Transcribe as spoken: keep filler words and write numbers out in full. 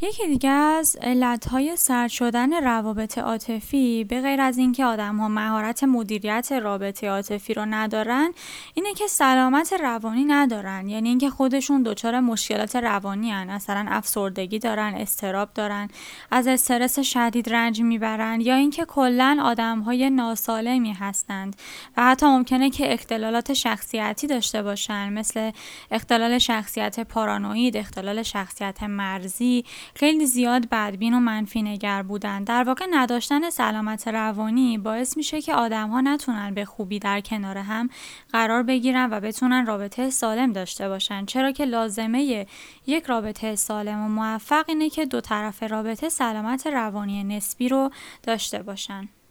یکی دیگه از علتهای سرد شدن روابط عاطفی به غیر از اینکه آدم‌ها مهارت مدیریت رابطه عاطفی رو ندارن، اینه که سلامت روانی ندارن. یعنی اینکه خودشون دچار مشکلات روانی هن. مثلا افسردگی دارن، اضطراب دارن، از استرس شدید رنج میبرن، یا اینکه کلاً آدم‌های ناسالمی هستند و حتی ممکنه که اختلالات شخصیتی داشته باشن، مثل اختلال شخصیت پارانوید، اختلال شخصیت مرزی، خیلی زیاد بدبین و منفی نگر بودن. در واقع نداشتن سلامت روانی باعث میشه که آدم‌ها نتونن به خوبی در کنار هم قرار بگیرن و بتونن رابطه سالم داشته باشن، چرا که لازمه یک رابطه سالم و موفق اینه که دو طرف رابطه سلامت روانی نسبی رو داشته باشن.